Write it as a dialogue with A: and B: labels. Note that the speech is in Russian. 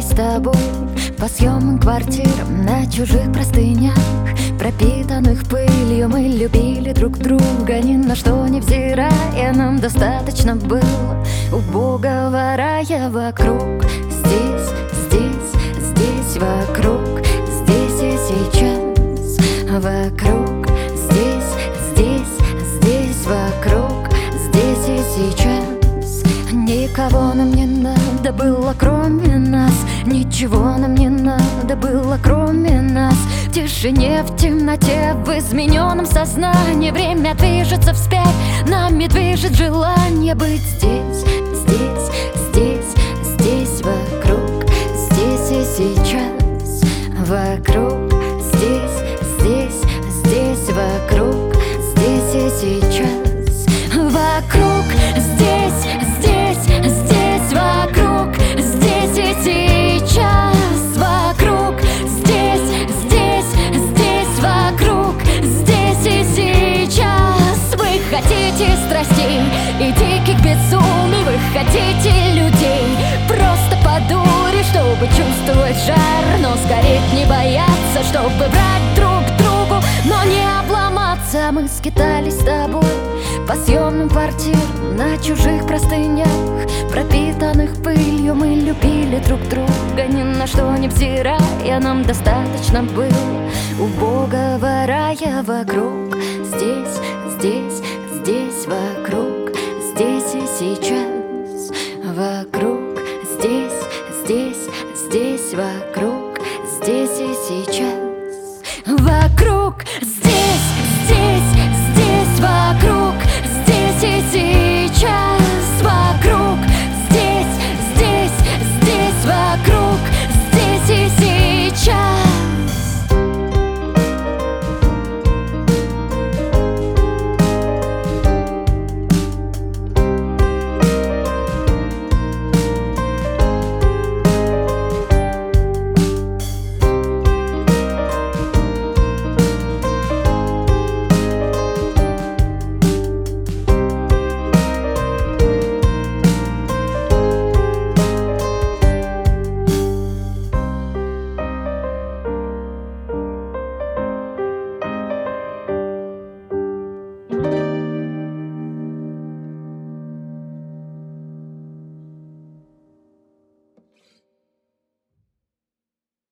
A: с тобой по съемным квартирам на чужих простынях, пропитанных пылью. Мы любили друг друга, ни на что не взирая. Нам достаточно было убогого рая вокруг. Здесь, здесь, здесь, вокруг, здесь и сейчас. Вокруг, здесь, здесь, здесь, вокруг, здесь и сейчас. Никого нам не надо было, кроме нас. Ничего нам не надо было, кроме нас. В тишине, в темноте, в измененном сознании время движется вспять, нами движет желание быть здесь, здесь, здесь, здесь, вокруг, здесь и сейчас. Вокруг, здесь, здесь, здесь, вокруг, здесь и сейчас. Вокруг, здесь, здесь, здесь, вокруг, здесь и сейчас. Вокруг, здесь, здесь, здесь, вокруг, здесь и сейчас. Вы хотите страстей и диких безумий, вы хотите людей просто по дуре, чтобы чувствовать жар, но сгореть не бояться, чтобы брать друг другу, но не обломаться. Мы скитались с тобой по съемным квартирам на чужих простынях, пропитанных пылью. Мы любили друг друга, ни на что не взирая. Нам достаточно было убогого рая вокруг. Здесь, здесь, здесь, вокруг, здесь и сейчас. Вокруг, здесь, здесь, здесь, вокруг, здесь и сейчас. Вокруг,